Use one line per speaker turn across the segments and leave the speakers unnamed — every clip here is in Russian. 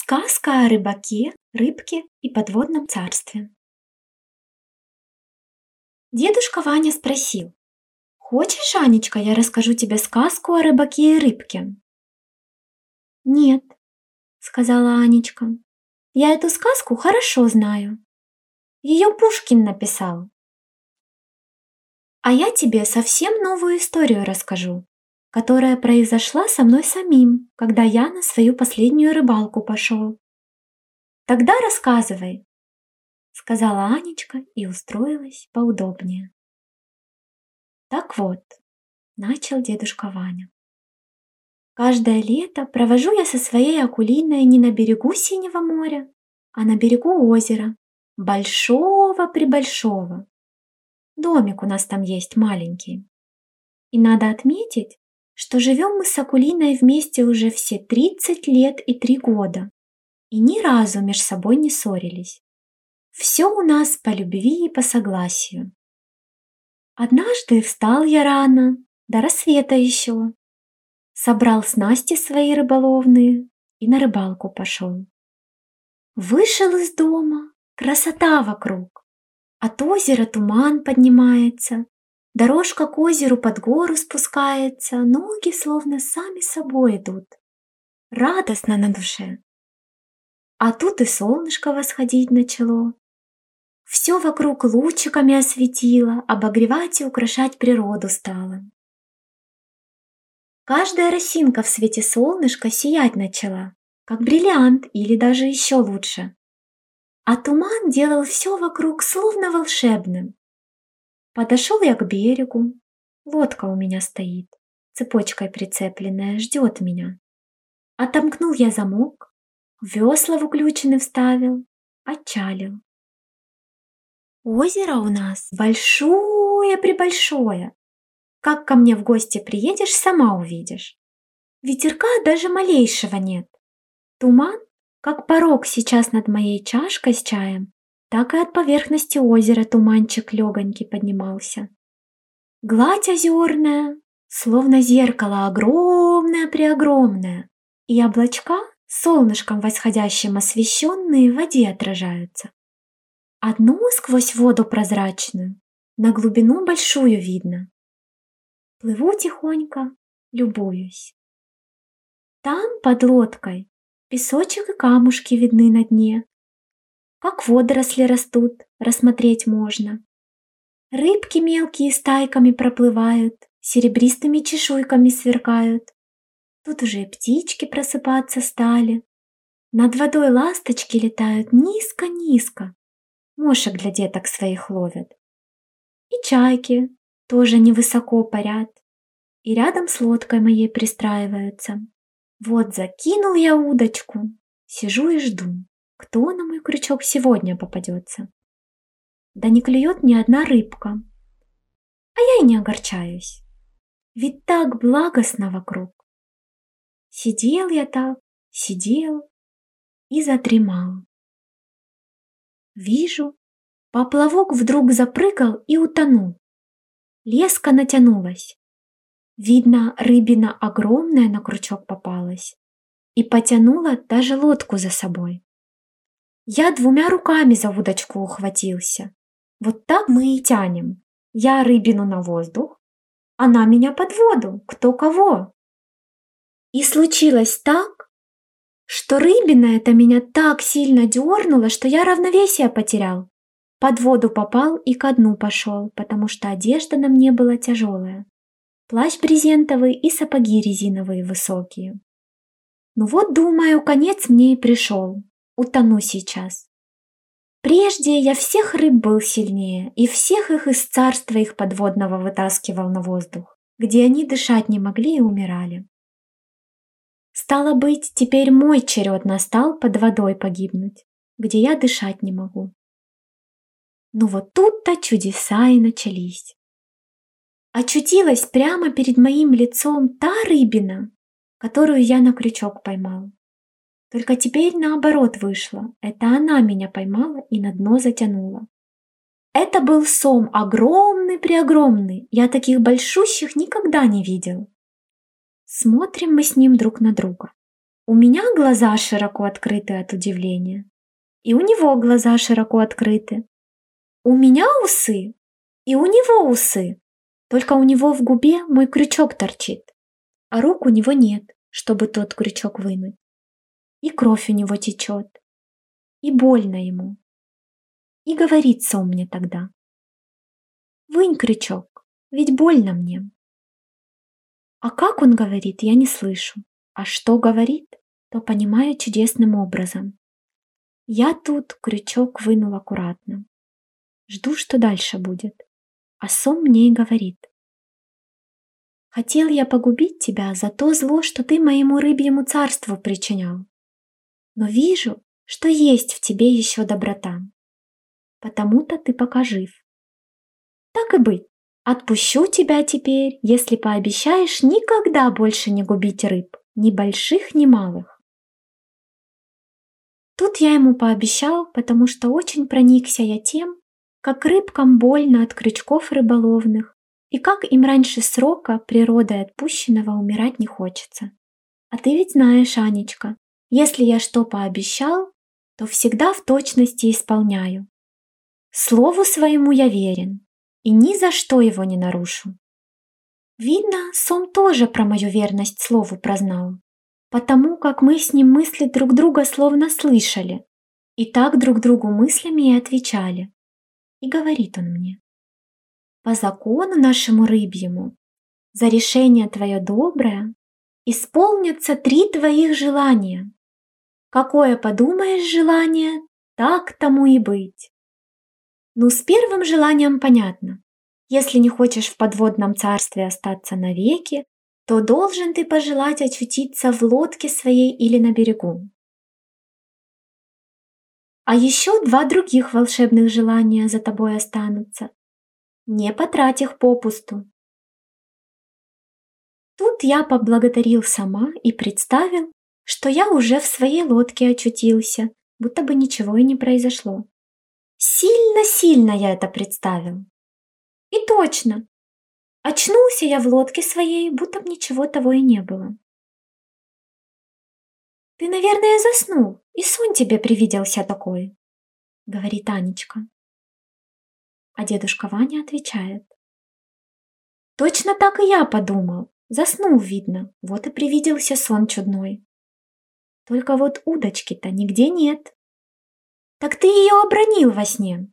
Сказка о рыбаке, рыбке и подводном царстве. Дедушка Ваня спросил: «Хочешь, Анечка, я расскажу тебе сказку о рыбаке и рыбке?» «Нет», — сказала Анечка, — «я эту сказку хорошо знаю. Ее Пушкин написал. А я тебе совсем новую историю расскажу, которая произошла со мной самим, когда я на свою последнюю рыбалку пошел. Тогда рассказывай», — сказала Анечка и устроилась поудобнее. «Так вот», — начал дедушка Ваня, — «каждое лето провожу я со своей Акулиной не на берегу Синего моря, а на берегу озера, большого-пребольшого. Домик у нас там есть маленький. И надо отметить, что живем мы с Акулиной вместе уже все 30 лет и 3 года, и ни разу между собой не ссорились. Все у нас по любви и по согласию. Однажды встал я рано, до рассвета еще, собрал снасти свои рыболовные и на рыбалку пошел. Вышел из дома, красота вокруг. От озера туман поднимается, дорожка к озеру под гору спускается, ноги словно сами собой идут. Радостно на душе. А тут и солнышко восходить начало. Все вокруг лучиками осветило, обогревать и украшать природу стало. Каждая росинка в свете солнышка сиять начала, как бриллиант или даже еще лучше. А туман делал все вокруг словно волшебным. Подошел я к берегу, лодка у меня стоит, цепочкой прицепленная, ждет меня. Отомкнул я замок, весла в уключены вставил, отчалил. Озеро у нас большое-пребольшое. Как ко мне в гости приедешь, сама увидишь. Ветерка даже малейшего нет. Туман, как порог сейчас над моей чашкой с чаем, так и от поверхности озера туманчик легонький поднимался. Гладь озерная, словно зеркало огромное-преогромное, и облачка, солнышком восходящим освещенные, в воде отражаются. Одно сквозь воду прозрачную, на глубину большую видно. Плыву тихонько, любуюсь. Там, под лодкой, песочек и камушки видны на дне. Как водоросли растут, рассмотреть можно. Рыбки мелкие стайками проплывают, серебристыми чешуйками сверкают. Тут уже и птички просыпаться стали. Над водой ласточки летают низко-низко. Мошек для деток своих ловят. И чайки тоже невысоко парят. И рядом с лодкой моей пристраиваются. Вот закинул я удочку, сижу и жду, кто на мой крючок сегодня попадется. Да не клюет ни одна рыбка. А я и не огорчаюсь. Ведь так благостно вокруг. Сидел я так, сидел и задремал. Вижу, поплавок вдруг запрыгал и утонул. Леска натянулась. Видно, рыбина огромная на крючок попалась и потянула даже лодку за собой. Я 2 руками за удочку ухватился. Вот так мы и тянем. Я рыбину на воздух, она меня под воду, кто кого. И случилось так, что рыбина эта меня так сильно дернула, что я равновесие потерял. Под воду попал и ко дну пошел, потому что одежда на мне была тяжелая. Плащ брезентовый и сапоги резиновые высокие. Ну вот, думаю, конец мне и пришел. Утону сейчас. Прежде я всех рыб был сильнее, и всех их из царства их подводного вытаскивал на воздух, где они дышать не могли и умирали. Стало быть, теперь мой черед настал под водой погибнуть, где я дышать не могу. Ну вот тут-то чудеса и начались. Очутилась прямо перед моим лицом та рыбина, которую я на крючок поймал. Только теперь наоборот вышло. Это она меня поймала и на дно затянула. Это был сом огромный-преогромный. Я таких большущих никогда не видел. Смотрим мы с ним друг на друга. У меня глаза широко открыты от удивления, и у него глаза широко открыты. У меня усы, и у него усы, только у него в губе мой крючок торчит, а рук у него нет, чтобы тот крючок вынуть. И кровь у него течет, и больно ему. И говорит Сом мне тогда: «Вынь крючок, ведь больно мне». А как он говорит, я не слышу, а что говорит, то понимаю чудесным образом. Я тут крючок вынул аккуратно. Жду, что дальше будет. А Сом мне и говорит: «Хотел я погубить тебя за то зло, что ты моему рыбьему царству причинял. Но вижу, что есть в тебе еще доброта. Потому-то ты пока жив. Так и быть, отпущу тебя теперь, если пообещаешь никогда больше не губить рыб, ни больших, ни малых». Тут я ему пообещал, потому что очень проникся я тем, как рыбкам больно от крючков рыболовных, и как им раньше срока природой отпущенного умирать не хочется. А ты ведь знаешь, Анечка, если я что пообещал, то всегда в точности исполняю. Слову своему я верен, и ни за что его не нарушу. Видно, Сом тоже про мою верность слову прознал, потому как мы с ним мысли друг друга словно слышали, и так друг другу мыслями и отвечали. И говорит он мне: «По закону нашему рыбьему, за решение твое доброе, исполнятся 3 твоих желания. Какое подумаешь желание, так тому и быть». Ну, с первым желанием понятно. Если не хочешь в подводном царстве остаться навеки, то должен ты пожелать очутиться в лодке своей или на берегу. А еще 2 других волшебных желания за тобой останутся. Не потрать их попусту. Тут я поблагодарил сама и представил, что я уже в своей лодке очутился, будто бы ничего и не произошло. Сильно-сильно я это представил. И точно, очнулся я в лодке своей, будто бы ничего того и не было. «Ты, наверное, заснул, и сон тебе привиделся такой», — говорит Анечка. А дедушка Ваня отвечает: «Точно так и я подумал. Заснул, видно, вот и привиделся сон чудной. Только вот удочки-то нигде нет». «Так ты ее обронил во сне».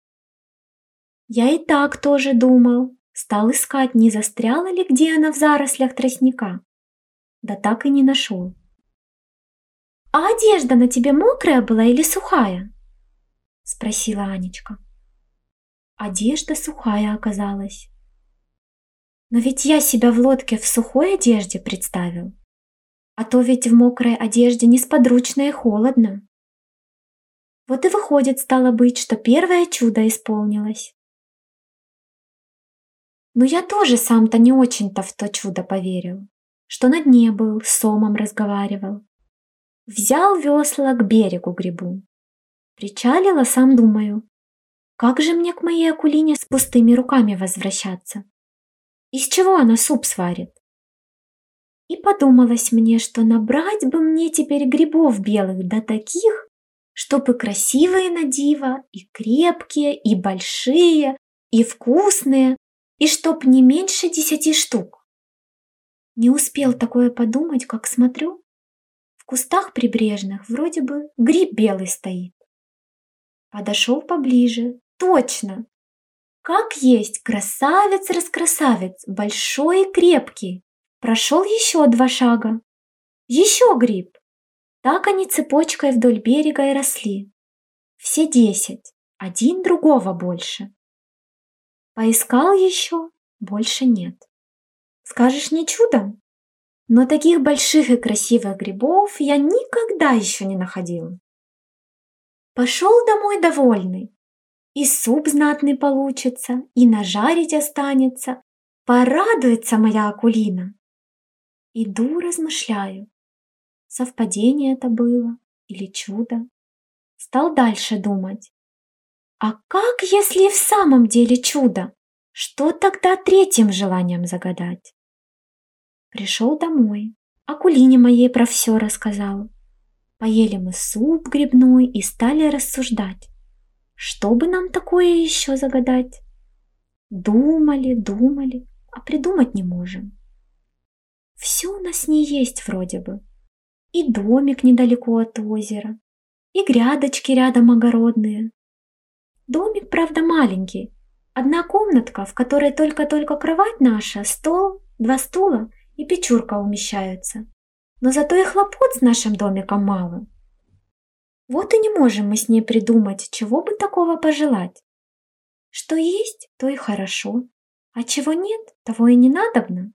«Я и так тоже думал. Стал искать, не застряла ли где она в зарослях тростника. Да так и не нашел». «А одежда на тебе мокрая была или сухая?» — спросила Анечка. Одежда сухая оказалась. Но ведь я себя в лодке в сухой одежде представил. А то ведь в мокрой одежде несподручно и холодно. Вот и выходит, стало быть, что первое чудо исполнилось. Но я тоже сам-то не очень-то в то чудо поверил, что на дне был, с Сомом разговаривал. Взял весла, к берегу гребу. Причалила, сам думаю, как же мне к моей Акулине с пустыми руками возвращаться? Из чего она суп сварит? И подумалось мне, что набрать бы мне теперь грибов белых, да таких, чтобы красивые на диво, и крепкие, и большие, и вкусные, и чтоб не меньше 10 штук. Не успел такое подумать, как смотрю, в кустах прибрежных вроде бы гриб белый стоит. Подошел поближе. Точно! Как есть, красавец-раскрасавец, большой и крепкий. Прошел еще 2 шага. Еще гриб. Так они цепочкой вдоль берега и росли. Все 10, один другого больше. Поискал еще, больше нет. Скажешь, не чудо? Но таких больших и красивых грибов я никогда еще не находил. Пошел домой довольный. И суп знатный получится, и нажарить останется. Порадуется моя Акулина. Иду, размышляю, совпадение это было или чудо. Стал дальше думать. А как, если в самом деле чудо? Что тогда 3-м желанием загадать? Пришел домой, Акулине моей про все рассказал. Поели мы суп грибной и стали рассуждать, что бы нам такое еще загадать. Думали, думали, а придумать не можем. Все у нас не есть вроде бы. И домик недалеко от озера, и грядочки рядом огородные. Домик, правда, маленький. Одна комнатка, в которой только-только кровать наша, стол, два стула и печурка умещаются. Но зато и хлопот с нашим домиком мало. Вот и не можем мы с ней придумать, чего бы такого пожелать. Что есть, то и хорошо, а чего нет, того и не надобно.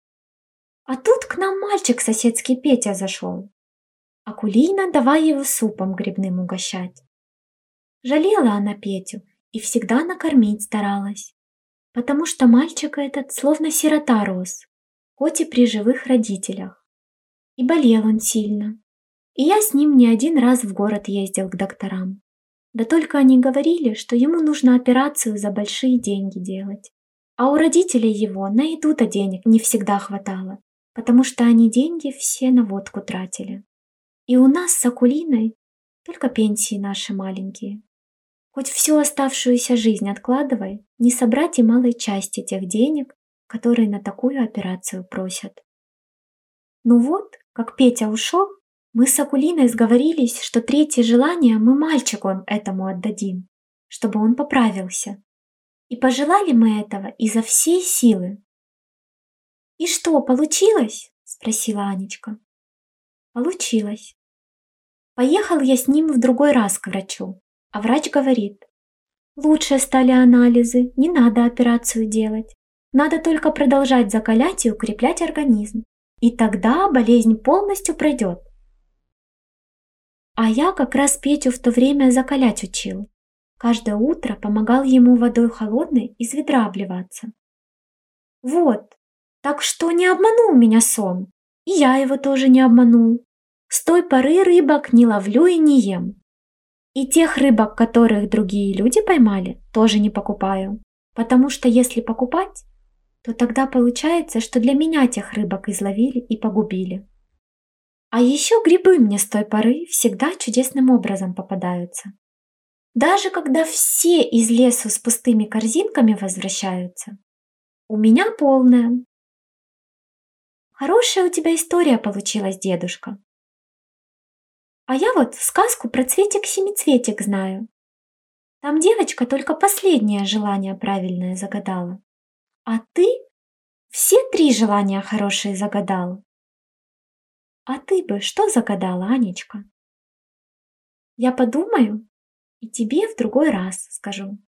А тут к нам мальчик соседский Петя зашел. Акулина давай его супом грибным угощать. Жалела она Петю и всегда накормить старалась, потому что мальчик этот словно сирота рос, хоть и при живых родителях. И болел он сильно. И я с ним не один раз в город ездил к докторам. Да только они говорили, что ему нужно операцию за большие деньги делать. А у родителей его на еду-то денег не всегда хватало, потому что они деньги все на водку тратили. И у нас с Акулиной только пенсии наши маленькие. Хоть всю оставшуюся жизнь откладывай, не собрать и малой части тех денег, которые на такую операцию просят. Ну вот, как Петя ушел, мы с Акулиной сговорились, что третье желание мы мальчику этому отдадим, чтобы он поправился. И пожелали мы этого изо всей силы. «И что, получилось?» – спросила Анечка. Получилось. Поехал я с ним в другой раз к врачу, а врач говорит: лучше стали анализы, не надо операцию делать. Надо только продолжать закалять и укреплять организм. И тогда болезнь полностью пройдет. А я как раз Петю в то время закалять учил. Каждое утро помогал ему водой холодной из ведра обливаться. Вот, так что не обманул меня сон. И я его тоже не обманул. С той поры рыбок не ловлю и не ем. И тех рыбок, которых другие люди поймали, тоже не покупаю. Потому что если покупать, то тогда получается, что для меня тех рыбок изловили и погубили. А еще грибы мне с той поры всегда чудесным образом попадаются. Даже когда все из лесу с пустыми корзинками возвращаются, у меня полная. Хорошая у тебя история получилась, дедушка. А я вот сказку про цветик-семицветик знаю. Там девочка только последнее желание правильное загадала. А ты все 3 желания хорошие загадал. А ты бы что загадала, Анечка? Я подумаю и тебе в другой раз скажу.